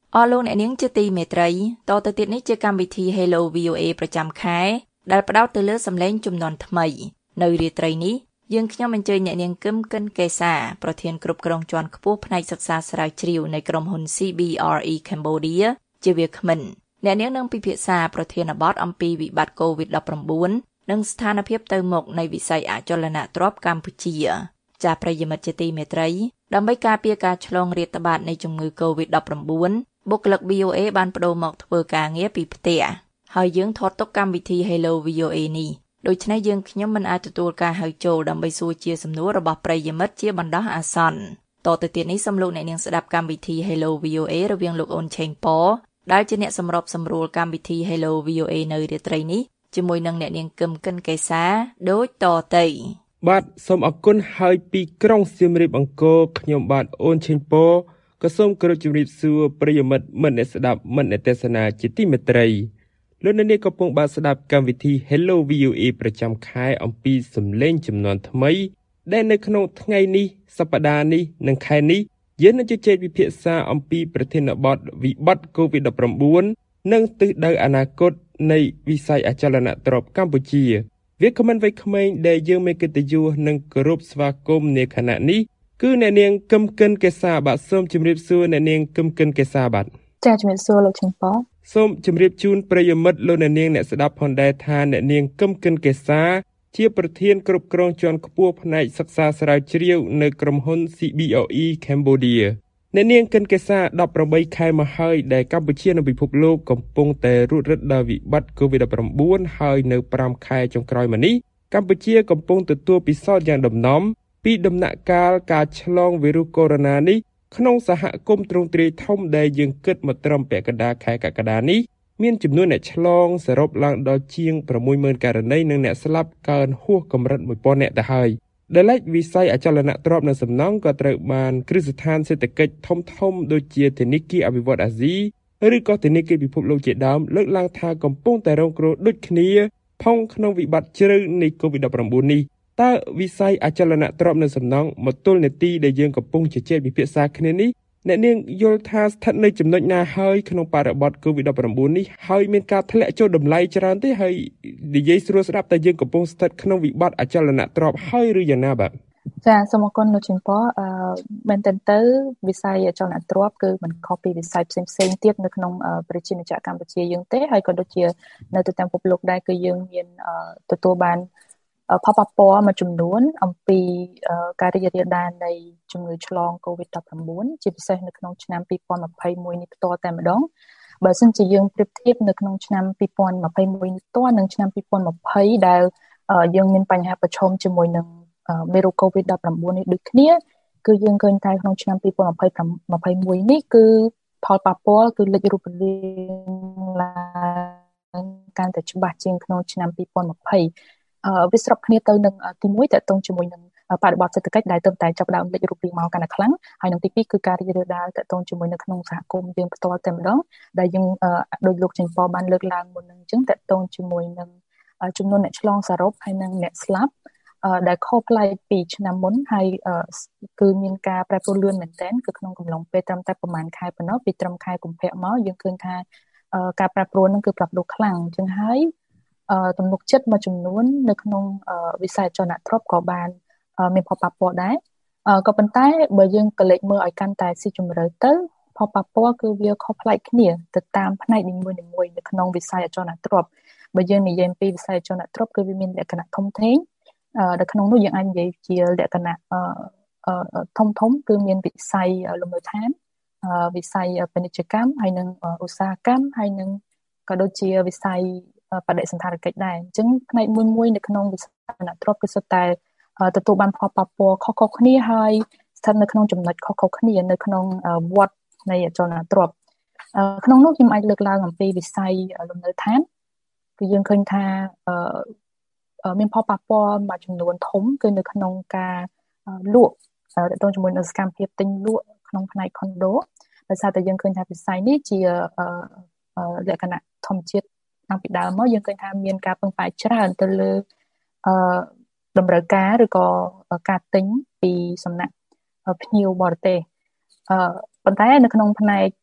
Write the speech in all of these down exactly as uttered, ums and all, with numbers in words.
អស់លោកអ្នកនាងជាទីមេត្រីតទៅទៀតនេះជាកម្មវិធី Hello វី អូ เอ ប្រចាំខែដែលផ្ដោតទៅលើសម្លេងជំនាន់ថ្មីនៅរាត្រីនេះយើងខ្ញុំអញ្ជើញអ្នកនាងគឹមកិនកេសាប្រធានគ្រប់គ្រងជាន់ខ្ពស់ផ្នែកសិក្សាស្រាវជ្រាវនៃក្រុមហ៊ុន ซี ប៊ី អារ អ៊ី Cambodia ជាវាគ្មិនអ្នកនាងនឹងពិភាក្សាប្រធានបទអំពីវិបត្តិ COVID ដប់ប្រាំបួន និងស្ថានភាពទៅមុខនៃវិស័យអចលនទ្រព្យកម្ពុជាចាប្រិយមិត្តជាទីមេត្រីដើម្បីការពារការឆ្លងរាតត្បាតនៃជំងឺ COVID ដប់ប្រាំបួន បុគ្គលិក វី អូ เอ បានប្តូរមកធ្វើការងារពីផ្ទះហើយយើងថតទុកកម្មវិធី Hello វី អូ เอ នេះដូច្នេះយើងខ្ញុំមិនអាចទទួលការហៅចូលដើម្បីសួរជាសំណួររបស់ប្រិយមិត្តជាបណ្ដោះអាសន្នតទៅទៀតនេះសូមលោកអ្នកនាងស្ដាប់កម្មវិធី Hello វី អូ เอ រវាងលោកអូនឆេងប៉ដែលជាអ្នកសម្របសម្រួលកម្មវិធី Hello វី អូ เอ នៅរាត្រីនេះជាមួយនឹងអ្នកនាងគឹមកិនកេសាដូចតទៅបាទសូមអរគុណហើយពីក្រុងសៀមរាបអង្គរខ្ញុំបាទអូនឆេងប៉ក៏សូមគោរពជំរាបសួរប្រិយមិត្តមិត្តអ្នកស្ដាប់មិត្តអ្នកទេសនាជាទីមេត្រីលោកអ្នកនាងកំពុងបានស្ដាប់កម្មវិធី Hello វី អូ เอ ប្រចាំខែអំពីសម្លេងចំនួនថ្មីដែលនៅក្នុងថ្ងៃនេះសប្តាហ៍នេះនិងខែនេះយើងនឹងជជែកពិភាក្សាអំពីប្រធានបទវិបត្តិ COVID ដប់ប្រាំបួន និងទិសដៅអនាគតនៃវិស័យអចលនទ្រព្យកម្ពុជាវាគ្មិនវ័យក្មេងដែលយើងមានកិត្តិយសនិងគោរពស្វាគមន៍នាខណៈនេះគឺអ្នកនាងគឹមកិនកេសាបាទសូមជម្រាបសួរអ្នកនាងគឹមកិនកេសាបាទចាជំរាបសួរលោកឆេងប៉សូមជម្រាបជូនប្រិយមិត្តលោកអ្នកនាងអ្នកស្ដាប់ផងដែរថាអ្នកនាងគឹមកិនកេសាជាប្រធានគ្រប់គ្រងជាន់ខ្ពស់ផ្នែកសិក្សាស្រាវជ្រាវនៅក្រុមហ៊ុន ซี ប៊ី អារ អ៊ី Cambodia អ្នកនាងកិនកេសាដប់ប្រាំបីខែមកហើយដែលកម្ពុជានិងពិភពលោកកំពុងតែរត់រឹតដល់វិបត្តិ COVID ដប់ប្រាំបួន ហើយនៅប្រាំខែចុងក្រោយមកនេះកម្ពុជាកំពុងទទួលពិសោធន៍យ៉ាងដំណំពីដំណាក់កាលការឆ្លងវីរុសកូវីដ -នេះក្នុងសហគមន៍ទ្រង់ទ្រាយធំដែលយើងគិតមកត្រឹមពាក់កណ្ដាលខែកក្កដានេះមានចំនួនអ្នកឆ្លងសរុបឡើងដល់ជាង ប្រាំមួយម៉ឺន ករណីនិងអ្នកស្លាប់កើនហួសកម្រិតមួយពាន់នាក់ទៅហើយដែលឡែកវិស័យអចលនទ្រព្យនិងសំណង់ក៏ត្រូវបានគ្រឹះស្ថានសេដ្ឋកិច្ចធំធំដូចជាធនាគារអភិវឌ្ឍន៍អាស៊ីឬក៏ធនាគារពិភពលោកជាដើមលើកឡើងថាកំពុងតែរងគ្រោះដូចគ្នាផងក្នុងវិបត្តិជ្រៅនៃ COVID ដប់ប្រាំបួន នេះតើវិស័យអចលនទ្រព្យនិងសំណង់មកទល់នាទីដែលយើងកំពុងជជែកពិភាក្សាគ្នានេះអ្នកនាងយល់ថាស្ថិតនៅចំណុចណាហើយក្នុងបរិបទ COVID ដប់ប្រាំបួន នេះហើយមានការធ្លាក់ចុះតម្លៃច្រើនទេហើយនិយាយស្រួលស្ដាប់តែយើងកំពុងស្ថិតក្នុងវិបត្តិអចលនទ្រព្យហើយឬយ៉ាងណាបាទចាសូមអរគុណលោកជំពរអឺមែនតើទៅវិស័យអចលនទ្រព្យគឺមិនខុសពីវិស័យផ្សេងផ្សេងទៀតនៅក្នុងប្រជាជាតិកម្ពុជាយើងទេហើយក៏ដូចជានៅទូទាំងពិភពលោកដែរគឺយើងមានទទួលបានផលប៉ះពាល់មួយចំនួនអំពីការរីករាលដាលនៃជំងឺឆ្លង COVID ដប់ប្រាំបួន ជាពិសេសនៅក្នុងឆ្នាំពីរពាន់ម្ភៃមួយនេះផ្ទាល់តែម្ដងបើសិនជាយើងប្រៀបធៀបនៅក្នុងឆ្នាំពីរពាន់ម្ភៃមួយនេះផ្ទាល់និងឆ្នាំពីរពាន់ម្ភៃដែលយើងមានបញ្ហាប្រឈមជាមួយនឹងមេរោគ COVID ដប់ប្រាំបួន នេះដូចគ្នាគឺយើងឃើញថាក្នុងឆ្នាំពីរពាន់ម្ភៃមួយនេះគឺផលប៉ះពាល់គឺលេចរូបរាងឡើងកាន់តែច្បាស់ជាងក្នុងឆ្នាំពីរពាន់ម្ភៃវាស្របគ្នាទៅនឹងទីមួយតកតងជាមួយនឹងបរិបទសេដ្ឋកិច្ចដែលទើបតែចាប់ផ្ដើមលេចរូបរាងមកកាន់តែខ្លាំងហើយនឹងទីពីរគឺការរីករាលដាលតកតងជាមួយនៅក្នុងសហគមន៍យើងផ្ទាល់តែម្ដងដែលយើងដោយលោកចេញប៉បានលើកឡើងមុននឹងអញ្ចឹងតកតងជាមួយនឹងចំនួនអ្នកឆ្លងសរុបហើយនឹងអ្នកស្លាប់ដែលខុសប្លែកពីឆ្នាំមុនហើយគឺមានការប្រែប្រួលលឿនមែនទែនគឺក្នុងកំឡុងពេលត្រឹមតែប្រហែលខែប៉ុណ្ណោះពីត្រឹមខែកុម្ភៈមកយើងឃើញថាការប្រែប្រួលហ្នឹងគឺផ្លាស់ប្ដូរខ្លាំងអញ្ចឹងហើយទំនុកចិត្តមួយចំនួននៅក្នុងវិស័យអចលនទ្រព្យក៏បានមានផលប៉ះពាល់ដែរក៏ប៉ុន្តែបើយើងក៏លេចមើលឲ្យកាន់តែស៊ីជម្រៅទៅផលប៉ះពាល់គឺវាខុសប្លែកគ្នាទៅតាមផ្នែកនីមួយៗនៅក្នុងវិស័យអចលនទ្រព្យបើយើងនិយាយអំពីវិស័យអចលនទ្រព្យគឺវាមានលក្ខណៈធំធេងនៅក្នុងនោះយើងអាចនិយាយជាលក្ខណៈធំធំគឺមានវិស័យលំនៅដ្ឋានវិស័យពាណិជ្ជកម្មហើយនិងឧស្សាហកម្មហើយនិងក៏ដូចជាវិស័យបដិសណ្ឋារកិច្ចដែរអញ្ចឹងផ្នែកមួយមួយនៅក្នុងវិស័យអចលនទ្រព្យគឺសុទ្ធតែទទួលបានផលប៉ះពាល់ខុសៗគ្នាហើយស្ថិតនៅក្នុងចំណុចខុសៗគ្នានៅក្នុងវដ្តនៃអចលនទ្រព្យក្នុងនោះខ្ញុំអាចលើកឡើងអំពីវិស័យលំនៅដ្ឋានគឺយើងឃើញថាមានផលប៉ះពាល់មួយចំនួនធំគឺនៅក្នុងការលក់ទៅទៅជាមួយនឹងសកម្មភាពទិញលក់ក្នុងផ្នែក condo ដោយសារតែយើងឃើញថាវិស័យនេះជាលក្ខណៈធម្មជាតិតាំងពីដើមមកយើងឃើញថាមានការពឹងផ្អែកច្រើនទៅលើអឺតម្រូវការឬក៏ការទិញពីសំណាក់ភ្ញៀវបរទេសអឺប៉ុន្តែនៅក្នុងផ្នែក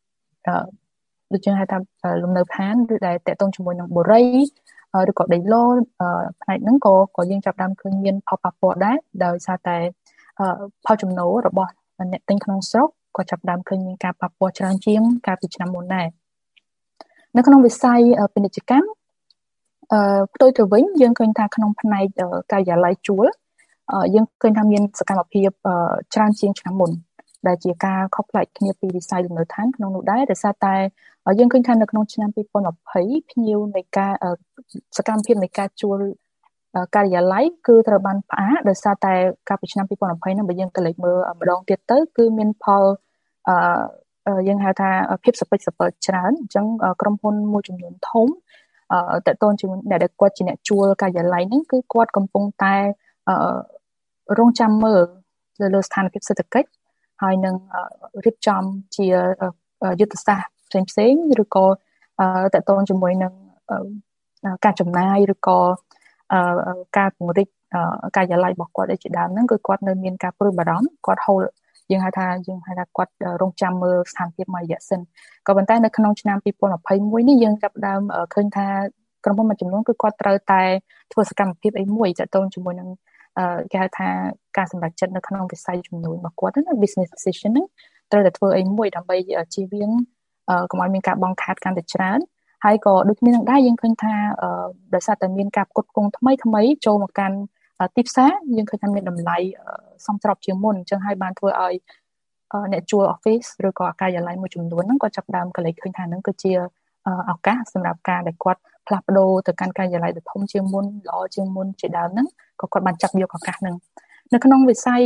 ដូចជាហៅថាលំនៅឋានឬដែលតកតងជាមួយនឹងបុរីឬក៏ដីឡូផ្នែកហ្នឹងក៏ក៏យើងចាប់ដើមឃើញមានផលប៉ះពាល់ដែរដោយសារតែផលចំណូលរបស់អ្នកទិញក្នុងស្រុកក៏ចាប់ដើមឃើញមានការប៉ះពាល់ច្រើនជាងកាលពីឆ្នាំមុនដែរនៅក្នុងវិស័យពាណិជ្ជកម្មអឺផ្ទុយទៅវិញយើងឃើញថាក្នុងផ្នែកការិយាល័យជួលយើងឃើញថាមានសកម្មភាពច្រើនជាងឆ្នាំមុនដែលជាការខុសប្លែកគ្នាពីវិស័យលំនៅឋានក្នុងនោះដែរដោយសារតែយើងឃើញថានៅក្នុងឆ្នាំពីរពាន់ยี่สิบភ្ញៀវនៃការសកម្មភាពនៃការជួលការិយាល័យគឺត្រូវបានផ្អាកដោយសារតែកាលពីឆ្នាំពីរពាន់ยี่สิบហ្នឹងបើយើងក៏លេចមើលម្ដងទៀតទៅគឺមានផលអឺយើងហៅថាភាពសពេចសពិលច្រើនអញ្ចឹងក្រុមហ៊ុនមួយចំនួនធំអឺតើតូនជាមួយអ្នកដែលគាត់ជាអ្នកជួលការិយាល័យហ្នឹងគឺគាត់កំពុងតែអឺរងចាំមើលលើលើស្ថានភាពសេដ្ឋកិច្ចហើយនឹងរៀបចំជាយុទ្ធសាស្ត្រផ្សេងៗឬក៏តើតូនជាមួយនឹងការចំណាយឬក៏ការពង្រីកការិយាល័យរបស់គាត់ឯជាដើមហ្នឹងគឺគាត់នៅមានការព្រួយបារម្ភគាត់ hold យើងហៅថាយើងហៅថាគាត់រងចាំមើលស្ថានភាពមួយរយៈសិនក៏ប៉ុន្តែនៅក្នុងឆ្នាំពីរពាន់ยี่สิบเอ็ดនេះយើងចាប់ផ្ដើមឃើញថាក្រុមហ៊ុនមួយចំនួនគឺគាត់ត្រូវតែធ្វើសកម្មភាពអីមួយទាក់ទងជាមួយនឹងគេហៅថាការសម្រេចចិត្តនៅក្នុងវិស័យជំនួញរបស់គាត់ណា business decision ហ្នឹងត្រូវតែធ្វើអីមួយដើម្បីជៀសវាងកុំឲ្យមានការបង់ខាតកាន់តែច្រើនហើយក៏ដូចគ្នានឹងដែរយើងឃើញថាដោយសារតែមានការផ្គត់ផ្គង់ថ្មីថ្មីចូលមកកាន់ទីផ្សារយើងឃើញថាមានតម្លៃសមស្របជាងមុនអញ្ចឹងហើយបានធ្វើឲ្យអ្នកជួល office ឬក៏ការិយាល័យមួយចំនួនហ្នឹងក៏ចាប់ដើមកលេចឃើញថាហ្នឹងគឺជាឱកាសសម្រាប់ការដែលគាត់ផ្លាស់ប្ដូរទៅកាន់ការិយាល័យដ៏ធំជាងមុនល្អជាងមុនជាដើមហ្នឹងក៏គាត់បានចាប់យកឱកាសហ្នឹងនៅក្នុងវិស័យ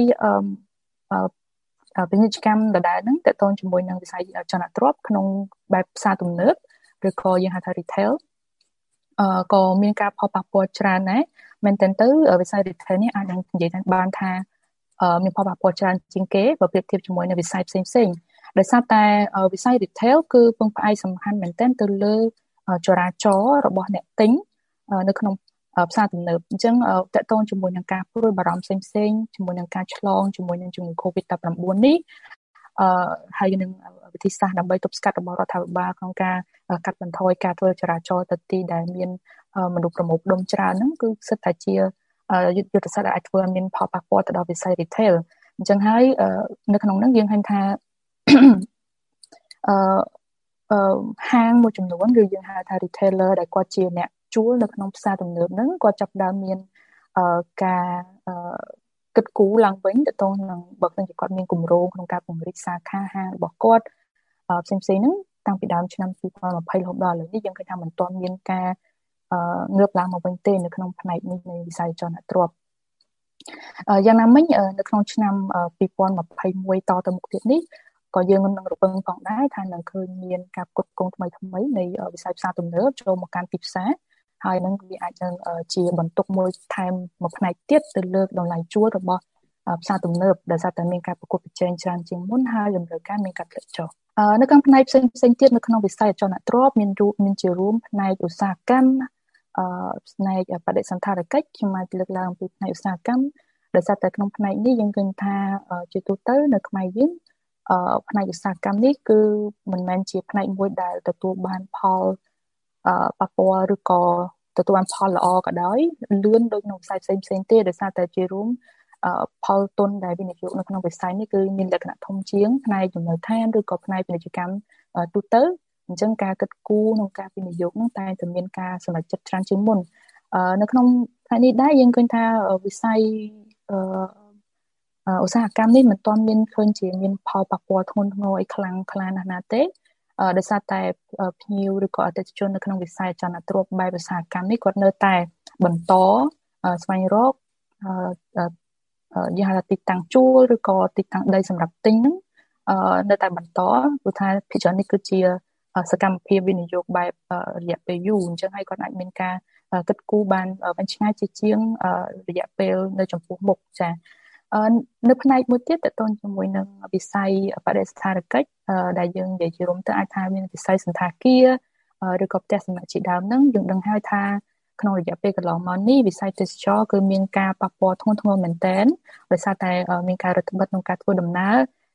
ពាណិជ្ជកម្មដដែលហ្នឹងតកតងជាមួយនឹងវិស័យចលនាទ្រព្យក្នុងបែបផ្សារទំនើបឬក៏យើងហៅថា retail អឺក៏មានការផលប៉ះពាល់ច្រើនដែរមែនទែនទៅវិស័យ retail នេះអាចនឹងនិយាយបានថាមានផលប៉ះពាល់ច្រើនជាងគេបើប្រៀបធៀបជាមួយនឹងវិស័យផ្សេងផ្សេងដោយសារតែវិស័យ retail គឺពឹងផ្អែកសំខាន់មែនទែនទៅលើចរាចរណ៍របស់អ្នកទិញនៅក្នុងផ្សារទំនើបអញ្ចឹងតកតងជាមួយនឹងការព្រួយបារម្ភផ្សេងៗជាមួយនឹងការឆ្លងជាមួយនឹងជំងឺ covid ដប់ប្រាំបួន នេះអឺហើយនឹងវិធីសាស្ត្រដើម្បីទប់ស្កាត់របស់រដ្ឋាភិបាលក្នុងការកាត់បន្ថយការធ្វើចរាចរណ៍ទៅទីដែលមានមនុស្សប្រមូលផ្ដុំច្រើនហ្នឹងគឺសិតតែជាយុទ្ធសាស្ត្រដែលអាចធ្វើឲ្យមានផលប៉ះពាល់ទៅដល់វិស័យ retail អញ្ចឹងហើយនៅក្នុងហ្នឹងយើងឃើញថាអឺអឺហាងមួយចំនួនឬយើងហៅថា retailer ដែលគាត់ជាអ្នកជួលនៅក្នុងផ្សារទំនើបហ្នឹងគាត់ចាប់ដើមមានការគិតគូរឡើងវិញទៅតនឹងបើមិនជាគាត់មានគម្រោងក្នុងការពង្រីកសាខាហាងរបស់គាត់ផ្សេងៗហ្នឹងតាំងពីដើមឆ្នាំពីរពាន់ยี่สิบរហូតដល់ឥឡូវនេះយើងឃើញថាមិនទាន់មានការងើបឡើងមកវិញទេនៅក្នុងផ្នែកនេះនៃវិស័យចលនាទ្រព្យយ៉ាងណាមិញនៅក្នុងឆ្នាំពីរពាន់ยี่สิบเอ็ดតទៅមុខទៀតនេះក៏យើងនឹងរំពឹងផងដែរថានឹងឃើញមានការផ្គត់ផ្គង់ថ្មីថ្មីនៃវិស័យផ្សារទំនើបចូលមកកាន់ទីផ្សារហើយនឹងវាអាចនឹងជាបន្ទុកមួយថែមមួយផ្នែកទៀតទៅលើតម្លៃជួលរបស់ផ្សារទំនើបដែលថាតែមានការប្រកួតប្រជែងច្រើនជាងមុនហើយតម្រូវការមានការធ្លាក់ចុះនៅក្នុងផ្នែកផ្សេងផ្សេងទៀតនៅក្នុងវិស័យអចលនទ្រព្យមានរូបមានជារួមផ្នែកឧស្សាហកម្មអឺផ្នែកបដិសណ្ឋារកិច្ចខ្ញុំអាចលើកឡើងពីផ្នែកឧស្សាហកម្មដែលថាតែក្នុងផ្នែកនេះយើងឃើញថាជាទូទៅនៅខ្មែរយើងអឺផ្នែកឧស្សាហកម្មនេះគឺមិនមែនជាផ្នែកមួយដែលទទួលបានផលអឺប៉ះពាល់ឬក៏ទទួលបានផលល្អក៏ដោយលឿនដូចក្នុងវិស័យផ្សេងផ្សេងទេដោយសារតែជារួមផលទុនដែលវិនិយោគនៅក្នុងវិស័យនេះគឺមានលក្ខណៈធំជាងផ្នែកចំណូលឋានឬក៏ផ្នែកពាណិជ្ជកម្មទូទៅអញ្ចឹងការគិតគូរក្នុងការវិនិយោគនោះតែតែមានការសម្រេចចិត្តច្រើនជាងមុននៅក្នុងផ្នែកនេះដែរយើងឃើញថាវិស័យឧស្សាហកម្មនេះមិនទាន់មានឃើញជាមានផលប៉ះពាល់ធ្ងន់ធ្ងរអីខ្លាំងខ្លាណាស់ណាទេដោយសារតែភ្ញៀវឬក៏អតិថិជននៅក្នុងវិស័យចលនាទ្រព្យបែបឧស្សាហកម្មនេះគាត់នៅតែបន្តស្វែងរកយើងហៅថាទីតាំងជួលឬក៏ទីតាំងដីសម្រាប់ទិញហ្នឹងនៅតែបន្តព្រោះថាភាគច្រើននេះគឺជាសកម្មភាពវិនិយោគបែបរយៈពេលយូរអញ្ចឹងហើយគាត់អាចមានការគិតគូរបានវែងឆ្ងាយជាជាងរយៈពេលនៅចំពោះមុខចា៎នៅផ្នែកមួយទៀតតទៅជាមួយនឹងវិស័យបដិសណ្ឋារកិច្ចដែលយើងនិយាយជារួមទៅអាចថាមានវិស័យសន្តាគារឬក៏ផ្ទះសំណាក់ជាដើមហ្នឹងយើងដឹងហើយថាក្នុងរយៈពេលកន្លងមកនេះវិស័យទេសចរគឺមានការប៉ះពាល់ធ្ងន់ធ្ងរមែនទែនដោយសារតែមានការរឹតបន្តឹងក្នុងការធ្វើដំណើរ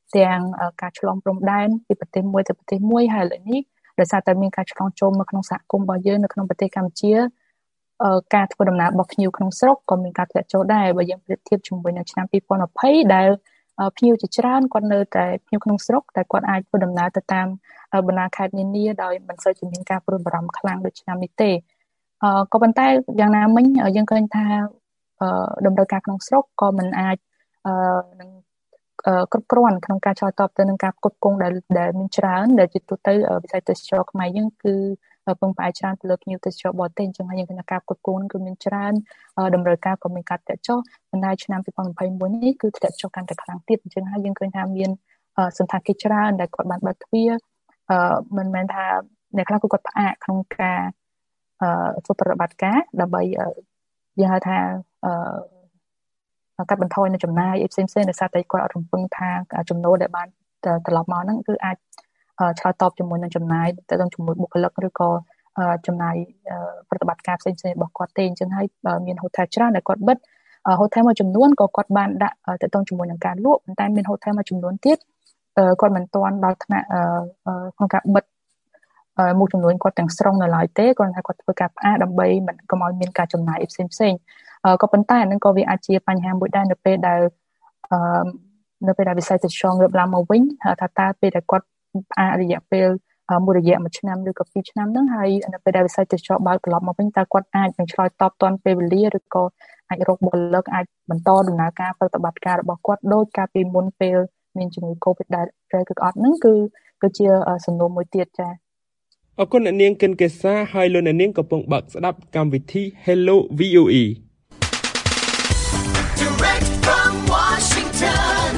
ទាំងការឆ្លងព្រំដែនពីប្រទេសមួយទៅប្រទេសមួយហើយឥឡូវនេះដោយសារតែមានការឆ្លងចូលមកក្នុងសហគមន៍របស់យើងនៅក្នុងប្រទេសកម្ពុជាការធ្វើដំណើររបស់ភ្ញៀវក្នុងស្រុកក៏មានការធ្លាក់ចូលដែរបើយើងប្រៀបធៀបជាមួយនឹងឆ្នាំពីរពាន់ยี่สิบដែលភ្ញៀវជាច្រើនគាត់នៅតែភ្ញៀវក្នុងស្រុកតែគាត់អាចធ្វើដំណើរទៅតាមបណ្ដាខេត្តនានាដោយមិនសូវជាមានការព្រួយបារម្ភខ្លាំងដូចឆ្នាំនេះទេក៏ប៉ុន្តែយ៉ាងណាមិញយើងឃើញថាតម្រូវការក្នុងស្រុកក៏មិនអាចនឹងគ្រប់គ្រាន់ក្នុងការឆ្លើយតបទៅនឹងការផ្គត់ផ្គង់ដែលដែលមានច្រើនដែលជាទូទៅវិស័យទេសចរខ្មែរយើងគឺពឹងផ្អែកច្រើនទៅលើភ្ញៀវទេសចរបរទេសអញ្ចឹងហើយយើងឃើញថាការផ្គត់ផ្គង់គឺមានច្រើនតម្រូវការក៏មានការធ្លាក់ចុះប៉ុន្តែឆ្នាំពីរពាន់ยี่สิบเอ็ดនេះគឺធ្លាក់ចុះកាន់តែខ្លាំងទៀតអញ្ចឹងហើយយើងឃើញថាមានសន្តាគារច្រើនដែលគាត់បានបើកទ្វារមិនមែនថាអ្នកខ្លះគឺគាត់ផ្អាកក្នុងការធ្វើប្រតិបត្តិការដើម្បីយើងហៅថាកាត់បន្ថយនៅចំណាយអីផ្សេងៗដោយសារតែគាត់អត់រំពឹងថាចំណូលដែលបានត្រឡប់មកហ្នឹងគឺអាចឆ្លើយតបជាមួយនឹងចំណាយទៅនឹងជាមួយបុគ្គលិកឬក៏ចំណាយប្រតិបត្តិការផ្សេងៗរបស់គាត់ទេអញ្ចឹងហើយមានហូថែលច្រើនដែលគាត់បិទហូថែលមួយចំនួនក៏គាត់បានដាក់ទៅទៅជាមួយនឹងការលក់ប៉ុន្តែមានហូថែលមួយចំនួនទៀតគាត់មិនទាន់ដល់ថ្នាក់ក្នុងការបិទមួយចំនួនគាត់ទាំងស្រុងនៅឡើយទេគាត់ថាគាត់ធ្វើការផ្អាកដើម្បីមិនកុំឲ្យមានការចំណាយផ្សេងផ្សេងក៏ប៉ុន្តែអានឹងក៏វាអាចជាបញ្ហាមួយដែរនៅពេលដែលនៅពេលដែលវិស័យទេសចរងើបឡើងមកវិញថាតើពេលដែលគាត់ផ្អាករយៈពេលមួយរយៈមួយឆ្នាំឬក៏ពីរឆ្នាំហ្នឹងហើយនៅពេលដែលវិស័យទេសចរបើកត្រឡប់មកវិញតើគាត់អាចនឹងឆ្លើយតបទាន់ពេលវេលាឬក៏អាចរកបុគ្គលិកអាចបន្តដំណើរការប្រតិបត្តិការរបស់គាត់ដោយការពីមុនពេលមានជំងឺ Covid ដែលគឺអត់ហ្នឹងគឺគឺជាសំណួរមួយទៀតចា៎អរគុណអ្នកនាងកិនកេសាហើយលោកអ្នកនាងកំពុងបើកស្ដាប់កម្មវិធី Hello វី អូ អេ Direct from Washington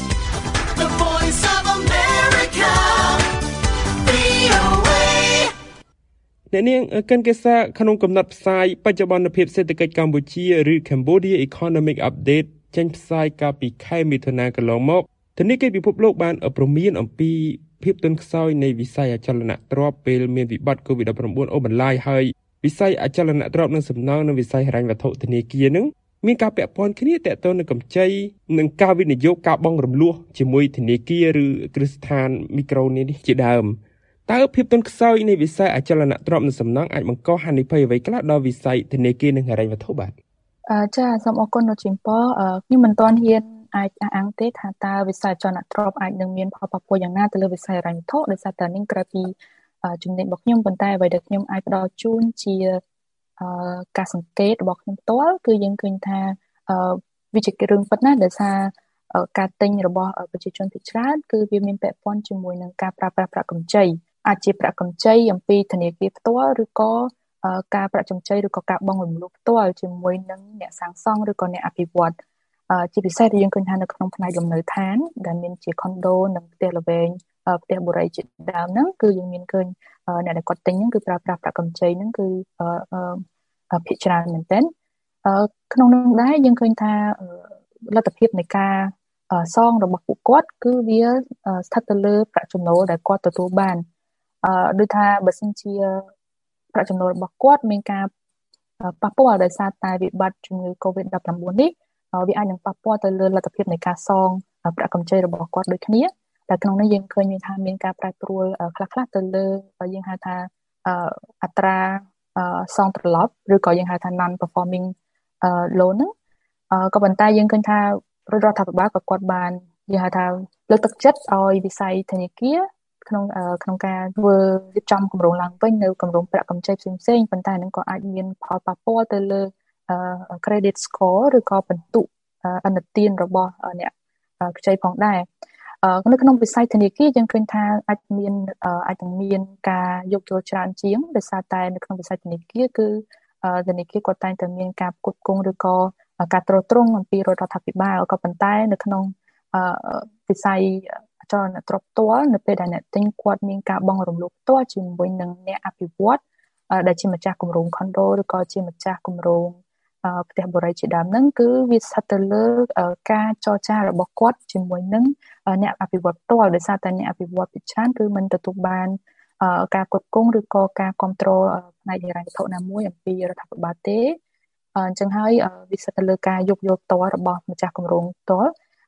The Voice of America វី អូ เอអ្នកនាងកិនកេសាក្នុងកំណត់ផ្សាយបច្ចុប្បន្នភាពសេដ្ឋកិច្ចកម្ពុជាឬ Cambodia Economic Update ចេញផ្សាយកាលពីខែមិថុនាកន្លងមកធនាគារពិភពលោកបានព្រមានអំពីភាពទន់ខ្សោយនៃវិស័យអចលនទ្រព្យពេលមានវិបត្តិ COVID ដប់ប្រាំបួន អូបន្លាយហើយវិស័យអចលនទ្រព្យនិងសំណង់និងវិស័យហិរញ្ញវត្ថុធនាគារនឹងមានការពាក់ព័ន្ធគ្នាទាក់ទងនឹងកម្ចីនិងការវិនិយោគការបង់រំលោះជាមួយធនាគារឬគ្រឹះស្ថានមីក្រូនេះជាដើមតើភាពទន់ខ្សោយនៃវិស័យអចលនទ្រព្យនិងសំណង់អាចបង្កហានិភ័យអ្វីខ្លះដល់វិស័យធនាគារនិងហិរញ្ញវត្ថុបាទអឺចាសូមអរគុណលោកជីមប៉ខ្ញុំមិនទាន់ហ៊ានអាចអះអាងទេថាតើវិស័យអចលនទ្រព្យអាចនឹងមានផលប៉ះពាល់យ៉ាងណាទៅលើវិស័យហិរញ្ញវត្ថុដោយសារតែនេះក្រៅពីជំនាញរបស់ខ្ញុំប៉ុន្តែអ្វីដែលខ្ញុំអាចផ្ដល់ជូនជាការសង្កេតរបស់ខ្ញុំផ្ទាល់គឺយើងឃើញថាវាជារឿងពិតណាស់ដោយសារការទិញរបស់ប្រជាជនភាគច្រើនគឺវាមានពាក់ព័ន្ធជាមួយនឹងការប្រើប្រាស់ប្រាក់កម្ចីអាចជាប្រាក់កម្ចីអំពីធនាគារផ្ទាល់ឬក៏ការប្រាក់កម្ចីឬក៏ការបង់រំលោះផ្ទាល់ជាមួយនឹងអ្នកសាងសង់ឬក៏អ្នកអភិវឌ្ឍជាពិសេសយើងឃើញថានៅក្នុងផ្នែកលំនៅឋានដែលមានជា condo និងផ្ទះល្វែងផ្ទះបុរីជាដើមហ្នឹងគឺយើងមានឃើញអ្នកដែលគាត់ទិញហ្នឹងគឺប្រើប្រាស់ប្រាក់កម្ចីហ្នឹងគឺភាគច្រើនមែនទែនក្នុងនោះដែរយើងឃើញថាលទ្ធភាពនៃការសងរបស់ពួកគាត់គឺវាស្ថិតទៅលើប្រាក់ចំណូលដែលគាត់ទទួលបានដូចថាបើសិនជាប្រាក់ចំណូលរបស់គាត់មានការប៉ះពាល់ដោយសារតែវិបត្តិជំងឺ COVID ដប់ប្រាំបួននេះវាអាចនឹងប៉ះពាល់ទៅលើលទ្ធភាពនៃការសងប្រាក់កម្ចីរបស់គាត់ដូចគ្នាតែក្នុងនេះយើងឃើញថាមានការប្រែប្រួលខ្លះៗទៅលើយើងហៅថាអត្រាសងត្រឡប់ឬក៏យើងហៅថា non performing loan ហ្នឹងក៏ប៉ុន្តែយើងឃើញថារដ្ឋាភិបាលក៏គាត់បានយើងហៅថាលើកទឹកចិត្តឲ្យវិស័យធនាគារក្នុងក្នុងការធ្វើរៀបចំគម្រោងឡើងវិញនៅគម្រោងប្រាក់កម្ចីផ្សេងៗប៉ុន្តែនឹងក៏អាចមានផលប៉ះពាល់ទៅលើ credit score ឬក៏ពិន្ទុឥណទានរបស់អ្នកខ្ចីផងដែរនៅក្នុងវិស័យធនាគារយើងឃើញថាអាចមានអាចនឹងមានការយកចូលច្រើនជាងដោយសារតែនៅក្នុងវិស័យធនាគារគឺធនាគារគាត់តែងតែមានការផ្គត់ផ្គង់ឬក៏ការត្រួតត្រងអំពីរដ្ឋាភិបាលក៏ប៉ុន្តែនៅក្នុងវិស័យអចលនទ្រព្យផ្ទាល់នៅពេលដែលអ្នកទិញគាត់មានការបង់រំលោភផ្ទាល់ជាមួយនឹងអ្នកអភិវឌ្ឍដែលជាម្ចាស់គម្រោង condo ឬក៏ជាម្ចាស់គម្រោងផ្ទះបុរីជាដើមហ្នឹងគឺវាស្ថិតទៅលើការចរចារបស់គាត់ជាមួយនឹងអ្នកអភិវឌ្ឍផ្ទាល់ដោយសារតែអ្នកអភិវឌ្ឍភាគច្រើនគឺមិនទទួលបានការគ្រប់គ្រងឬក៏ការគ្រប់គ្រងផ្នែកហិរញ្ញវត្ថុណាមួយអំពីរដ្ឋាភិបាលទេអញ្ចឹងហើយវាស្ថិតទៅលើការយកយកផ្ទាល់របស់ម្ចាស់គម្រោងផ្ទាល់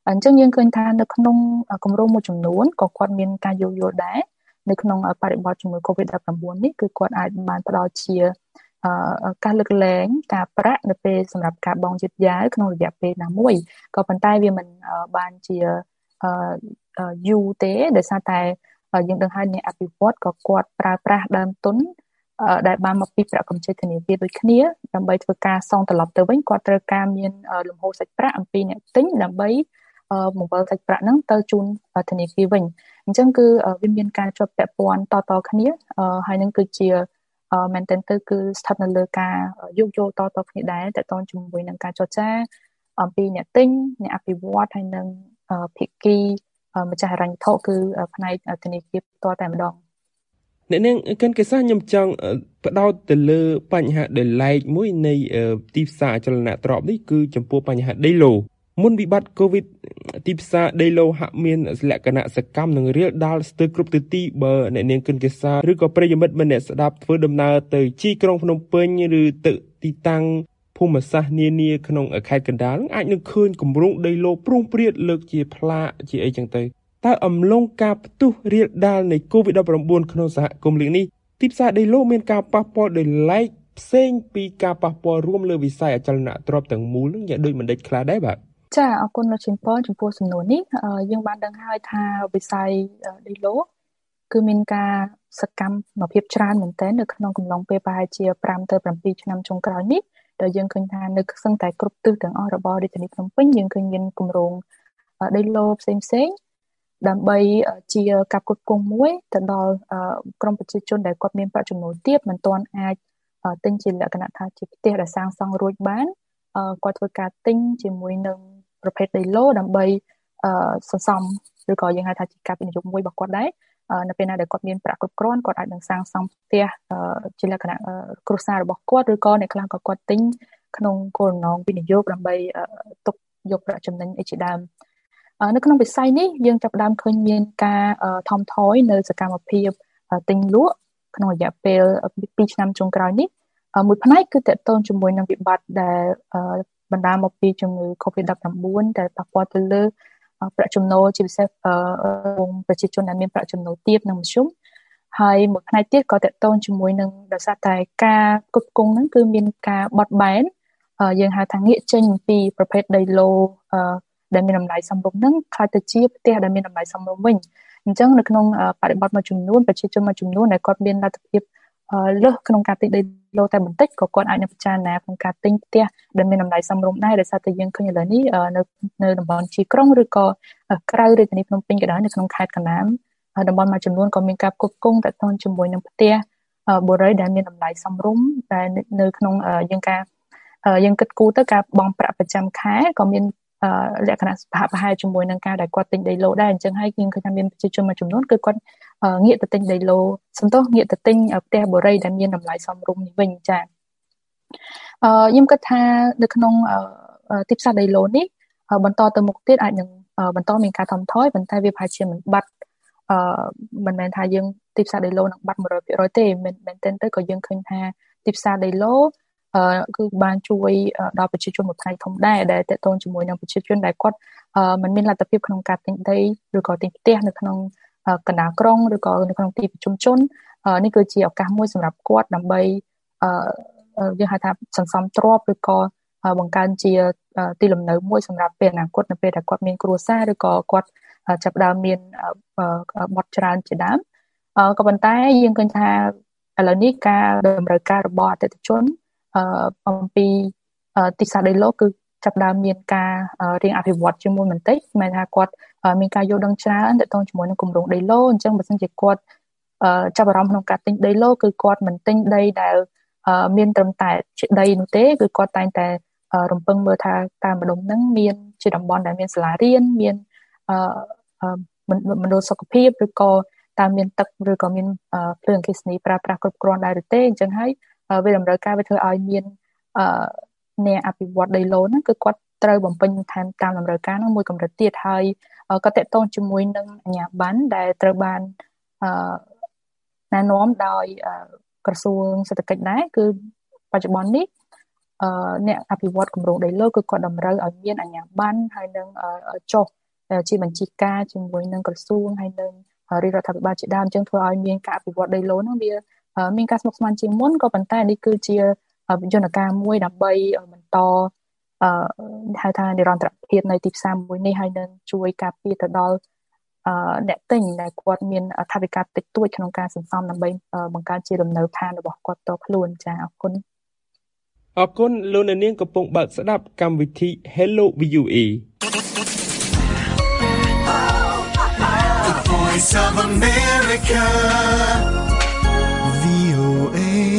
អញ្ចឹងយើងឃើញថានៅក្នុងគម្រោងមួយចំនួនក៏គាត់មានការយោគយល់ដែរនៅក្នុងបរិបទជំងឺ COVID ដប់ប្រាំបួន នេះគឺគាត់អាចបានផ្ដល់ជាការលើកលែងការប្រាក់នៅពេលសម្រាប់ការបង់យឺតយ៉ាវក្នុងរយៈពេលណាមួយក៏ប៉ុន្តែវាមិនបានជាយូរទេដោយសារតែយើងដឹងហើយអ្នកអភិវឌ្ឍក៏គាត់ប្រើប្រាស់ដើមទុនដែលបានមកពីប្រាក់កម្ចីធនាគារដូចគ្នាដើម្បីធ្វើការសងត្រឡប់ទៅវិញគាត់ត្រូវការមានលំហូរសាច់ប្រាក់អំពីអ្នកទិញដើម្បីបង្វិលសាច់ប្រាក់ហ្នឹងទៅជូនធនាគារវិញអញ្ចឹងគឺវាមានការជាប់ពាក់ព័ន្ធតៗគ្នាហើយនឹងគឺជាមែនទែនទៅគឺស្ថិតនៅលើការយោគយល់តៗគ្នាដែរតើតើជាមួយនឹងការចរចាអំពីអ្នកទិញអ្នកអភិវឌ្ឍហើយនឹងភាគីម្ចាស់ហិរញ្ញវត្ថុគឺផ្នែកធនាគារផ្ទាល់តែម្ដងអ្នកនាងកិនកេសាខ្ញុំចង់ផ្ដោតទៅលើបញ្ហាដែលឡែកមួយនៃទីផ្សារអចលនទ្រព្យនេះគឺចំពោះបញ្ហាដីឡូមុនវិបត្តិ COVID ទីផ្សារដីឡូហាក់មានលក្ខណៈសកម្មនិងរាលដាលស្ទើរគ្រប់ទិសទីបើអ្នកនាងកិនកេសាឬក៏ប្រិយមិត្តម្នាក់ស្ដាប់ធ្វើដំណើរទៅជីក្រុងភ្នំពេញឬទៅទីតាំងភូមិសាស្ត្រនានាក្នុងខេត្តកណ្ដាលអាចនឹងឃើញគម្រោងដីឡូព្រួងព្រាតលើកជាផ្លាកជាអីចឹងទៅតើអំឡុងការផ្ទុះរាលដាលនៃ COVID ដប់ប្រាំបួន ក្នុងសហគមន៍លើកនេះទីផ្សារដីឡូមានការប៉ះពាល់ដោយឡែកផ្សេងពីការប៉ះពាល់រួមលើវិស័យអចលនទ្រព្យទាំងមូលនឹងយ៉ាងដូចមិនដេចខ្លះដែរបាទចាអរគុណលោកជំពរចំពោះសំណួរនេះយើងបានដឹងហើយថាវិស័យដីឡូគឺមានការសកម្មភាពច្រើនមែនទែននៅក្នុងកំឡុងពេលប្រហែលជាប្រាំទៅប្រាំពីរឆ្នាំចុងក្រោយនេះដែលយើងឃើញថានៅសឹងតែគ្រប់ទិសទាំងអស់របស់រាជធានីភ្នំពេញយើងឃើញមានគម្រោងដីឡូផ្សេងផ្សេងដើម្បីជាការផ្គត់ផ្គង់មួយទៅដល់ក្រុមប្រជាជនដែលគាត់មានប្រាក់ចំណូលទាបមិនទាន់អាចទិញជាលក្ខណៈថាជាផ្ទះដែលសាងសង់រួចបានគាត់ធ្វើការទិញជាមួយនឹងប្រភេទដីឡូដើម្បីសន្សំឬក៏យើងហៅថាជាការវិនិយោគមួយរបស់គាត់ដែរនៅពេលណាដែលគាត់មានប្រាក់គ្រប់គ្រាន់គាត់អាចនឹងសាងសង់ផ្ទះជាលក្ខណៈគ្រួសាររបស់គាត់ឬក៏អ្នកខ្លះក៏គាត់ទិញក្នុងគោលបំណងវិនិយោគដើម្បីទុកយកប្រាក់ចំណេញអីជាដើមនៅក្នុងវិស័យនេះយើងចាប់ផ្ដើមឃើញមានការថមថយនៅសកម្មភាពទិញលក់ក្នុងរយៈពេលពីរឆ្នាំចុងក្រោយនេះមួយផ្នែកគឺតកតងជាមួយនឹងវិបត្តិដែលបណ្ដាលមកពីជំងឺ COVID ដប់ប្រាំបួន ដែលប៉ះពាល់ទៅលើប្រាក់ចំណូលជាពិសេសប្រជាជនដែលមានប្រាក់ចំណូលទាបនិងមធ្យមហើយមួយផ្នែកទៀតក៏តកតងជាមួយនឹងដោយសារតែការផ្គត់ផ្គង់ហ្នឹងគឺមានការបត់បែនយើងហៅថាងាកចេញពីប្រភេទដីឡូដែលមានតម្លៃសមរម្យហ្នឹងខ្ល้ายទៅជាផ្ទះដែលមានតម្លៃសមរម្យវិញអញ្ចឹងនៅក្នុងបរិបទមួយចំនួនប្រជាជនមួយចំនួនដែលគាត់មានលទ្ធភាពលើសក្នុងការទិញដីឡូតែបន្តិចក៏គាត់អាចនឹងពិចារណាក្នុងការទិញផ្ទះដែលមានតម្លៃសមរម្យដែរដោយសារតែយើងឃើញឥឡូវនេះនៅនៅតំបន់ជាក្រុងឬក៏ក្រៅរាជធានីភ្នំពេញក៏ដោយនៅក្នុងខេត្តកណ្ដាលតំបន់មួយចំនួនក៏មានការផ្គត់ផ្គង់ទាក់ទងជាមួយនឹងផ្ទះបុរីដែលមានតម្លៃសមរម្យដែលនៅក្នុងយើងការយើងគិតគូរទៅការបង់ប្រាក់ប្រចាំខែក៏មានលក្ខណៈសហប្រហែលជាមួយនឹងការដែលគាត់ទិញដីឡូដែរអញ្ចឹងហើយយើងឃើញថាមានប្រជាជនមួយចំនួនគឺគាត់ងាកទៅទិញដីឡូសំទោសងាកទៅទិញផ្ទះបុរីដែលមានតម្លៃសមរម្យនេះវិញចា៎អឺខ្ញុំគិតថានៅក្នុងទីផ្សារដីឡូនេះបន្តទៅមុខទៀតអាចនឹងបន្តមានការថមថយប៉ុន្តែវាប្រហែលជាមិនបាត់អឺមិនមែនថាយើងទីផ្សារដីឡូនឹងបាត់ one hundred percent ទេមែនមែនទែនទៅក៏យើងឃើញថាទីផ្សារដីឡូអឺគឺបានជួយដល់ប្រជាជនមួយផ្នែកធំដែរដែលតេតូនជាមួយនឹងប្រជាជនដែលគាត់មិនមានលទ្ធភាពក្នុងការទិញដីឬក៏ទិញផ្ទះនៅក្នុងកណ្ដាលក្រុងឬក៏នៅក្នុងទីប្រជុំជននេះគឺជាឱកាសមួយសម្រាប់គាត់ដើម្បីអឺយើងហៅថាសន្សំទ្រព្យឬក៏បង្កើនជាទីលំនៅមួយសម្រាប់ពេលអនាគតនៅពេលដែលគាត់មានគ្រួសារឬក៏គាត់ចាប់ផ្ដើមមានបទច្រើនជាដើមក៏ប៉ុន្តែយើងឃើញថាឥឡូវនេះការតម្រូវការរបស់អតិថិជនអំពីទីផ្សារដីឡូគឺចាប់ផ្ដើមមានការរៀងអភិវឌ្ឍជាមួយបន្តិចស្មានថាគាត់មានការយល់ដឹងច្រើនទាក់ទងជាមួយនឹងគម្រោងដីឡូអញ្ចឹងបើសិនជាគាត់ចាប់អារម្មណ៍ក្នុងការទិញដីឡូគឺគាត់មិនទិញដីដែលមានត្រឹមតែជាដីនោះទេគឺគាត់តែងតែរំពឹងមើលថាតាមម្ដុំហ្នឹងមានជាតំបន់ដែលមានសាលារៀនមានមណ្ឌលសុខភាពឬក៏តាមមានទឹកឬក៏មានភ្លើងអគ្គិសនីប្រើប្រាស់គ្រប់គ្រាន់ដែរឬទេអញ្ចឹងហើយវាតម្រូវការវាធ្វើឲ្យមានអ្នកអភិវឌ្ឍដីឡូហ្នឹងគឺគាត់ត្រូវបំពេញតាមតាមតម្រូវការហ្នឹងមួយកម្រិតទៀតហើយក៏តកតងជាមួយនឹងអាជ្ញាប័ណ្ណដែលត្រូវបានណែនាំដោយក្រសួងសេដ្ឋកិច្ចដែរគឺបច្ចុប្បន្ននេះអ្នកអភិវឌ្ឍគម្រោងដីឡូគឺគាត់តម្រូវឲ្យមានអាជ្ញាប័ណ្ណហើយនឹងចុះជាបញ្ជីការជាមួយនឹងក្រសួងហើយនឹងរាជរដ្ឋាភិបាលជាដើមអញ្ចឹងធ្វើឲ្យមានការអភិវឌ្ឍដីឡូហ្នឹងវាមានការស្មុគស្មាញជាងមុនក៏ប៉ុន្តែនេះគឺជាយន្តការមួយដើម្បីបន្តអឺហៅថានិរន្តរភាពនៃទីផ្សារមួយនេះហើយនឹងជួយការពារទៅដល់អឺអ្នកទិញដែលគាត់មានថវិកាតិចតួចក្នុងការសន្សំដើម្បីបង្កើតជាលំនៅឋានរបស់គាត់តខ្លួនចា៎អរគុណអរគុណលោកអ្នកនាងកំពុងបើកស្ដាប់កម្មវិធី Hello វី អូ เอ The Voice of America វី អូ เอ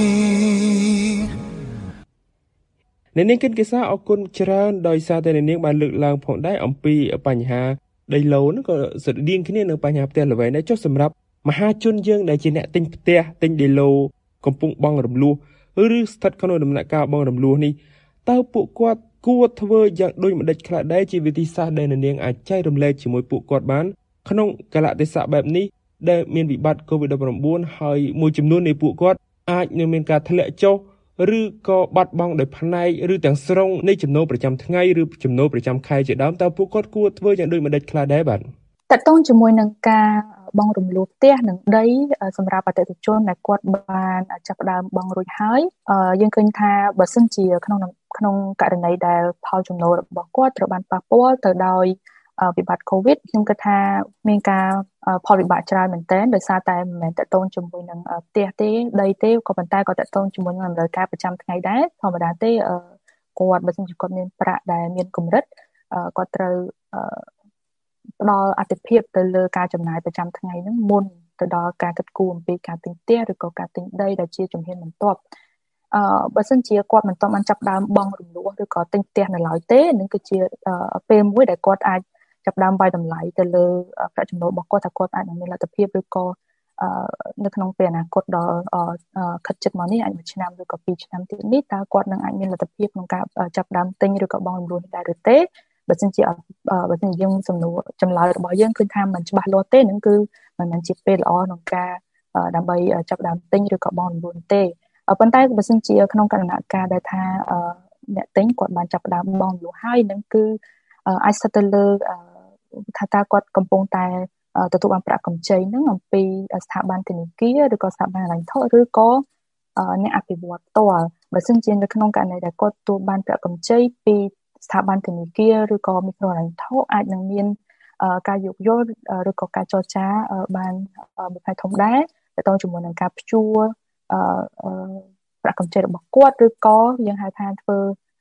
អ្នកនាងគិតគេសាអរគុណច្រើនដោយសារតែអ្នកនាងបានលើកឡើងផងដែរអំពីបញ្ហាដីឡូហ្នឹងក៏ស្រដៀងគ្នានឹងបញ្ហាផ្ទះល្វែងដែរចុះសម្រាប់មហាជនយើងដែលជាអ្នកទិញផ្ទះទិញដីឡូកំពុងបង់រំលោះឬស្ថិតក្នុងដំណាក់កាលបង់រំលោះនេះតើពួកគាត់គួរធ្វើយ៉ាងដូចម្ដេចខ្លះដែរជាវិធីសាស្ត្រដែលអ្នកនាងអាចចែករំលែកជាមួយពួកគាត់បានក្នុងកលៈទេសៈបែបនេះដែលមានវិបត្តិ កូវីដ ដប់ប្រាំបួន ហើយមួយចំនួននៃពួកគាត់អាចនឹងមានការធ្លាក់ចុះឬក៏បាត់បង់ដោយផ្នែកឬទាំងស្រុងនៃចំណូលប្រចាំថ្ងៃឬចំណូលប្រចាំខែជាដើមតើពួកគាត់គួរធ្វើយ៉ាងដូចម្ដេចខ្លះដែរបាទតកតងជាមួយនឹងការបង់រំលោះផ្ទះនិងដីសម្រាប់អតិថិជនដែលគាត់បានចាប់ផ្ដើមបង់រួចហើយយើងឃើញថាបើសិនជាក្នុងក្នុងករណីដែលផលចំណូលរបស់គាត់ត្រូវបានប៉ះពាល់ទៅដោយវិបត្តិ COVID ខ្ញុំគិតថាមានការផលវិបាកច្រើនមែនទែនដោយសារតែមិនមែនតកតងជាមួយនឹងផ្ទះទេដីទេក៏ប៉ុន្តែក៏តកតងជាមួយនឹងតម្រូវការប្រចាំថ្ងៃដែរធម្មតាទេគាត់បើសិនជាគាត់មានប្រាក់ដែលមានកម្រិតគាត់ត្រូវផ្ដល់អាទិភាពទៅលើការចំណាយប្រចាំថ្ងៃហ្នឹងមុនទៅដល់ការគិតគូរអំពីការទិញផ្ទះឬក៏ការទិញដីដែលជាជំហានបន្ទាប់អឺបើសិនជាគាត់មិនទាន់បានចាប់ដើមបង់រំលោះឬក៏ទិញផ្ទះនៅឡើយទេនឹងគឺជាពេលមួយដែលគាត់អាចចាប់ដើមវាយតម្លៃទៅលើប្រាក់ចំណូលរបស់គាត់ថាគាត់អាចនឹងមានលទ្ធភាពឬក៏នៅក្នុងពេលអនាគតដល់ខិតជិតមកនេះអាចមួយឆ្នាំឬក៏ពីរឆ្នាំទៀតនេះតើគាត់នឹងអាចមានលទ្ធភាពក្នុងការចាប់ដើមទិញឬក៏បង់រំលោះដែរឬទេបើសិនជាបើសិនជាយើងសំណួរចម្លើយរបស់យើងគឺថាมันច្បាស់លាស់ទេនឹងគឺមិនមែនជាពេលល្អក្នុងការដើម្បីចាប់ដើមទិញឬក៏បង់រំលោះទេប៉ុន្តែបើសិនជាក្នុងករណីការដែលថាអ្នកទិញគាត់បានចាប់ដើមបង់រំលោះហើយនឹងគឺអាចស្ថិតទៅលើថាតើគាត់កំពុងតែទទួលបានប្រាក់កម្ចីហ្នឹងអំពីស្ថាប័នធនាគារឬក៏ស្ថាប័នហិរញ្ញវត្ថុឬក៏អ្នកអភិវឌ្ឍផ្ទាល់បើសិនជានៅក្នុងករណីដែលគាត់ទទួលបានប្រាក់កម្ចីពីស្ថាប័នធនាគារឬក៏មីក្រូហិរញ្ញវត្ថុអាចនឹងមានការយោគយល់ឬក៏ការចរចាបានមួយផ្នែកធំដែរទៅទៅជាមួយនឹងការព្យួរប្រាក់កម្ចីរបស់គាត់ឬក៏យើងហៅថាធ្វើ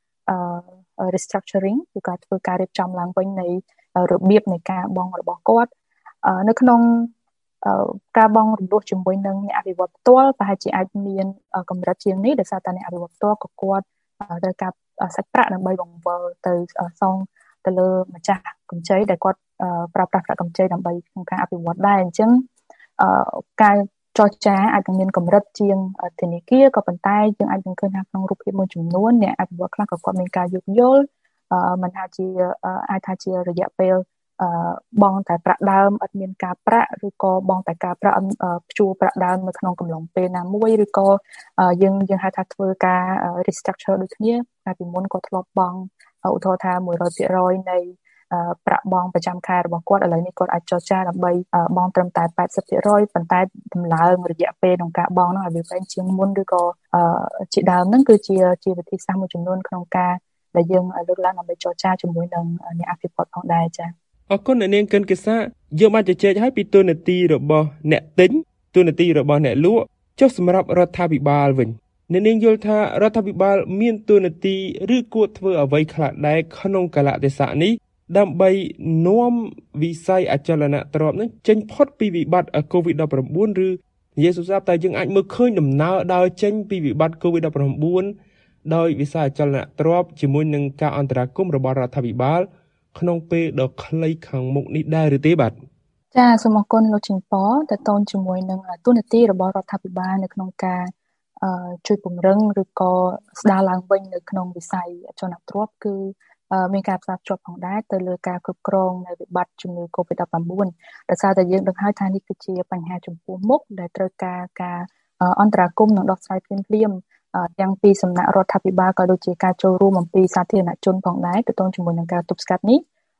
restructuring គឺការធ្វើការរៀបចំឡើងវិញនៃរបៀបនៃការបង់របស់គាត់នៅក្នុងការបង់រំលោះជាមួយនឹងអ្នកអភិវឌ្ឍផ្ទាល់ប្រហែលជាអាចមានកម្រិតជាងនេះដោយសារតែអ្នកអភិវឌ្ឍផ្ទាល់ក៏គាត់ត្រូវការសាច់ប្រាក់ដើម្បីបង្វិលទៅសងទៅលើម្ចាស់កម្ចីដែលគាត់ប្រើប្រាស់ប្រាក់កម្ចីដើម្បីក្នុងការអភិវឌ្ឍដែរអញ្ចឹងការចរចាអាចនឹងមានកម្រិតជាងធនាគារក៏ប៉ុន្តែយើងអាចនឹងឃើញថាក្នុងរូបភាពមួយចំនួនអ្នកអភិវឌ្ឍខ្លះក៏គាត់មានការយោគយល់មិនថាជាអាចថាជារយៈពេលបងតែប្រាក់ដើមអត់មានការប្រាក់ឬក៏បងតែការប្រាក់ព្យួរប្រាក់ដើមនៅក្នុងកំឡុងពេលណាមួយឬក៏យើងយើងហៅថាធ្វើការ restructure ដូចគ្នាតែពីមុនគាត់ធ្លាប់បង់ឧទាហរណ៍ថាone hundred percent នៃប្រាក់បង់ប្រចាំខែរបស់គាត់ឥឡូវនេះគាត់អាចចរចាដើម្បីបង់ត្រឹមតែeighty percent ប៉ុន្តែតម្លើងរយៈពេលក្នុងការបង់នោះឲ្យវាវែងជាងមុនឬក៏ជាដើមហ្នឹងគឺជាជាវិធីសាស្ត្រមួយចំនួនក្នុងការដែលយើងលើកឡើងដើម្បីចរចាជាមួយនឹងអ្នកអភិវឌ្ឍផងដែរចា៎អរគុណអ្នកនាងកិនកិសាយើងបានជជែកឲ្យពីទូនាទីរបស់អ្នកទិញទូនាទីរបស់អ្នកលក់ចុះសម្រាប់រដ្ឋាភិបាលវិញអ្នកនាងយល់ថារដ្ឋាភិបាលមានទូនាទីឬគួរធ្វើអ្វីខ្លះដែរក្នុងកលៈទេសៈនេះដើម្បីនាំវិស័យអចលនទ្រព្យនឹងចេញផុតពីវិបត្តិ កូវីដ ដប់ប្រាំបួន ឬនិយាយស្រាប់តែយើងអាចមើលឃើញដំណើរដើរចេញពីវិបត្តិ កូវីដ ដប់ប្រាំបួន ដោយវិស័យអចលនទ្រព្យជាមួយនឹងការអន្តរាគមន៍របស់រដ្ឋាភិបាលក្នុងពេលដ៏ខ្លីខាងមុខនេះដែរឬទេបាទចាសូមអរគុណលោកជីងប៉តើតូនជាមួយនឹងទូនាទីរបស់រដ្ឋាភិបាលនៅក្នុងការជួយពង្រឹងឬក៏ស្ដារឡើងវិញនៅក្នុងវិស័យអចលនទ្រព្យគឺមានការផ្សារភ្ជាប់ផងដែរទៅលើការគ្រប់គ្រងនៅវិបត្តិជំងឺ កូវីដ ដប់ប្រាំបួន ដោយសារតែយើងដឹងហើយថានេះគឺជាបញ្ហាចំពោះមុខដែលត្រូវការការអន្តរាគមន៍និងដោះស្រាយភ្លាមៗទាំងពីសំណាក់រដ្ឋាភិបាលក៏ដូចជាការចូលរួមអំពីសាធារណជនផងដែរទៅទល់ជាមួយនឹងការទប់ស្កាត់នេះ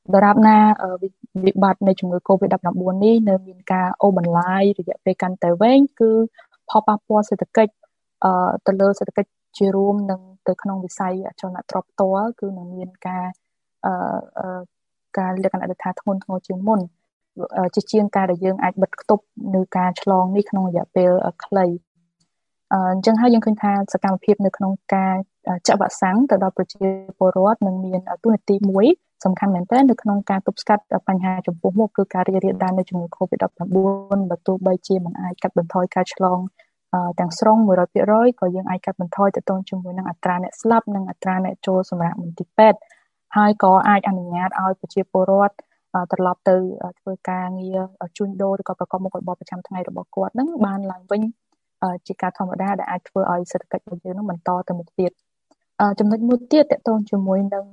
ដរាបណាវិបត្តិនៃជំងឺ COVID ដប់ប្រាំបួន នេះនៅមានការអូសបន្លាយរយៈពេលកាន់តែវែងគឺផលប៉ះពាល់សេដ្ឋកិច្ចទៅលើសេដ្ឋកិច្ចជារួមនិងទៅក្នុងវិស័យអចលនទ្រព្យផ្ទាល់គឺនឹងមានការការលក្ខណៈថាធ្ងន់ធ្ងរជាងមុនជាជាងការដែលយើងអាចបិទគប់នៅការឆ្លងនេះក្នុងរយៈពេលខ្លីអញ្ចឹងហើយយើងឃើញថាសកម្មភាពនៅក្នុងការចាក់វ៉ាក់សាំងទៅដល់ប្រជាពលរដ្ឋនឹងមានតួនាទីមួយសំខាន់មែនទែននៅក្នុងការទប់ស្កាត់បញ្ហាចំពោះមុខគឺការរីករាលដាលនៃជំងឺ COVID ដប់ប្រាំបួន បើទោះបីជាមិនអាចកាត់បន្ថយការឆ្លងទាំងស្រុង មួយរយភាគរយ ក៏យើងអាចកាត់បន្ថយទៅទៅជាមួយនឹងអត្រាអ្នកស្លាប់និងអត្រាអ្នកចូលសម្រាកមន្ទីរពេទ្យហើយក៏អាចអនុញ្ញាតឲ្យប្រជាពលរដ្ឋត្រឡប់ទៅធ្វើការងារជួញដូរឬក៏ប្រកបមុខរបរប្រចាំថ្ងៃរបស់គាត់នឹងបានឡើងវិញជាការធម្មតាដែលអាចធ្វើឲ្យសេដ្ឋកិច្ចរបស់យើងនឹងបន្តទៅមុខទៀតចំណុចមួយទៀតតកតងជាមួយនឹង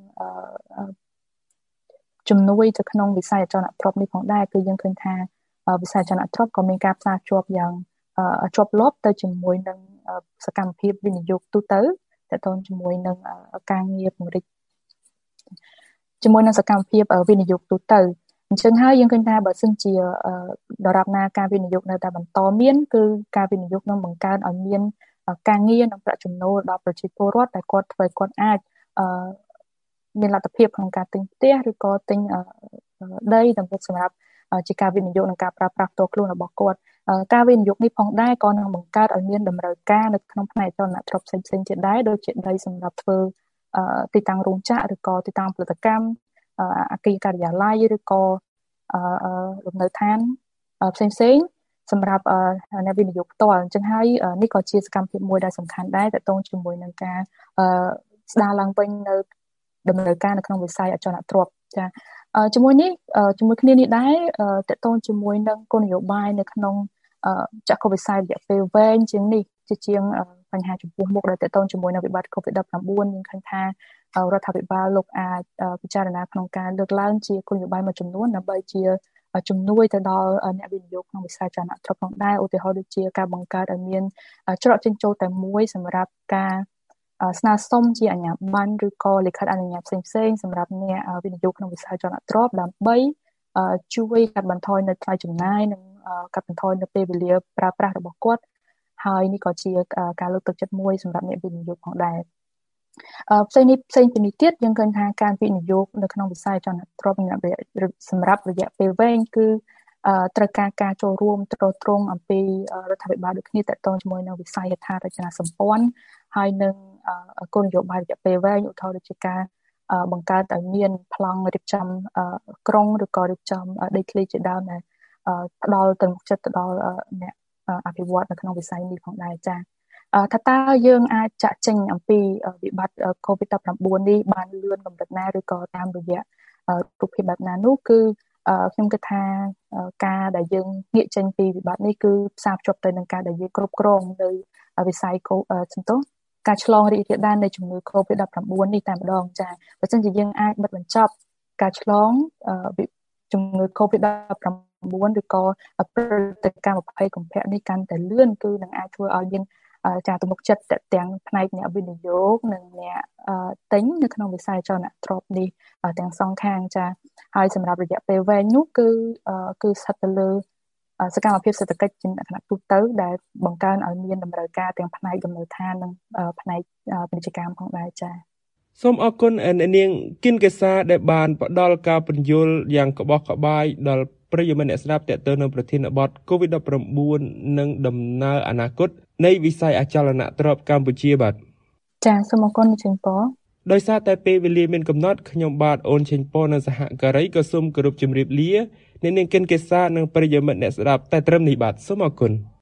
ជំនួយទៅក្នុងវិស័យអចលនទ្រព្យនេះផងដែរគឺយើងឃើញថាវិស័យអចលនទ្រព្យក៏មានការផ្សារភ្ជាប់យ៉ាងជាប់លាប់ទៅជាមួយនឹងសកម្មភាពវិនិយោគទូទៅតកតងជាមួយនឹងការងារពង្រីកជាមួយនឹងសកម្មភាពវិនិយោគទូទៅអញ្ចឹងហើយយើងឃើញថាបើសិនជាដរាបណាការវិនិយោគនៅតែបន្តមានគឺការវិនិយោគនឹងបង្កើនឲ្យមានការងារនិងប្រាក់ចំណូលដល់ប្រជាពលរដ្ឋដែលគាត់ធ្វើឲ្យគាត់អាចមានលទ្ធភាពក្នុងការទិញផ្ទះឬក៏ទិញដីដើម្បីសម្រាប់ជាការវិនិយោគនិងការប្រើប្រាស់ផ្ទាល់ខ្លួនរបស់គាត់ការវិនិយោគនេះផងដែរក៏នឹងបង្កើតឲ្យមានតម្រូវការនៅក្នុងផ្នែកអចលនទ្រព្យផ្សេងៗទៀតដែរដូចជាដីសម្រាប់ធ្វើទីតាំងរោងចក្រឬក៏ទីតាំងផលិតកម្មអគារការិយាល័យឬក៏លំនៅឋានផ្សេងៗសម្រាប់អ្នកវិនិយោគផ្ទាល់អញ្ចឹងហើយនេះក៏ជាសកម្មភាពមួយដែលសំខាន់ដែរទាក់ទងជាមួយនឹងការស្ដារឡើងវិញនៅដំណើរការនៅក្នុងវិស័យអចលនទ្រព្យចាជាមួយនេះជាមួយគ្នានេះដែរទាក់ទងជាមួយនឹងគោលនយោបាយនៅក្នុងចក្ខុវិស័យរយៈពេលវែងជាងនេះជាជាងបញ្ហាចំពោះមុខដែលទាក់ទងជាមួយនឹងវិបត្តិ COVID ដប់ប្រាំបួន យើងឃើញថារដ្ឋាភិបាលលោកអាចពិចារណាក្នុងការលើកឡើងជាគោលនយោបាយមួយចំនួនដើម្បីជាជំនួយទៅដល់អ្នកវិនិយោគក្នុងវិស័យអចលនទ្រព្យផងដែរឧទាហរណ៍ដូចជាការបង្កើតឲ្យមានច្រកចេញចូលតែមួយសម្រាប់ការស្នើសុំជាអាជ្ញាប័ណ្ណឬក៏លិខិតអនុញ្ញាតផ្សេងៗសម្រាប់អ្នកវិនិយោគក្នុងវិស័យអចលនទ្រព្យដើម្បីជួយកាត់បន្ថយនៅថ្លៃចំណាយនិងកាត់បន្ថយនៅពេលវេលាប្រើប្រាស់របស់គាត់ហើយនេះក៏ជាការលើកទឹកចិត្តមួយសម្រាប់អ្នកវិនិយោគផងដែរផ្សេងនេះផ្សេងពីនេះទៀតយើងឃើញថាការវិនិយោគនៅក្នុងវិស័យអចលនទ្រព្យសម្រាប់រយៈពេលវែងគឺត្រូវការការចូលរួមទ្រទ្រង់អំពីរដ្ឋាភិបាលដូចគ្នាទាក់ទងជាមួយនឹងវិស័យហេដ្ឋារចនាសម្ព័ន្ធហើយនឹងគោលនយោបាយរយៈពេលវែងឧទាហរណ៍ដូចជាការបង្កើតឲ្យមានប្លង់រៀបចំក្រុងឬក៏រៀបចំដីធ្លីជាដើមដែលផ្ដល់ទៅមុខចិត្តទៅដល់អ្នកអភិវឌ្ឍនៅក្នុងវិស័យនេះផងដែរចា៎ថាតើយើងអាចចាក់ចេញអំពីវិបត្តិ COVID ដប់ប្រាំបួន នេះបានលឿនកម្រិតណាឬក៏តាមរយៈរូបភាពបែបណានោះគឺខ្ញុំគិតថាការដែលយើងងាកចេញពីវិបត្តិនេះគឺផ្សារភ្ជាប់ទៅនឹងការដែលយើងគ្រប់គ្រងនៅវិស័យសន្ទុះការឆ្លងរីករាលដាលនៃជំងឺ COVID ដប់ប្រាំបួន នេះតែម្ដងចា៎បើមិនជាយើងអាចបិទបញ្ចប់ការឆ្លងជំងឺ COVID ដប់ប្រាំបួន ឬក៏ព្រឹត្តិការណ៍ 20 កុម្ភៈនេះកាន់តែលឿនគឺនឹងអាចធ្វើឲ្យមានចាទំនុកចិត្តទាំងផ្នែកអ្នកវិនិយោគនិងអ្នកទិញនៅក្នុងវិស័យអចលនទ្រព្យនេះទាំងសងខាងចាហើយសម្រាប់រយៈពេលវែងនោះគឺគឺស្ថិតទៅលើសកម្មភាពសេដ្ឋកិច្ចជាលក្ខណៈទូទៅដែលបង្កើនឲ្យមានតម្រូវការទាំងផ្នែកលំនៅឋាននិងផ្នែកពាណិជ្ជកម្មផងដែរចាសូមអរគុណអ្នកនាងគិនកេសាដែលបានផ្ដល់ការពន្យល់យ៉ាងក្បោះក្បាយដល់ប្រិយមិត្តអ្នកស្ដាប់ទាក់ទងនឹងប្រធានបទ COVID ដប់ប្រាំបួន និងដំណើរអនាគតនៃវិស័យអចលនទ្រព្យកម្ពុជាបាទចាសូមអរគុណលោកចេញពរដោយសារតែពេលវេលាមានកំណត់ខ្ញុំបាទអូនចេញពរនៅសហការីក៏សូមគោរពជម្រាបលាអ្នកនាងគិនកេសានិងប្រិយមិត្តអ្នកស្ដាប់តែត្រឹមនេះបាទសូមអរគុណ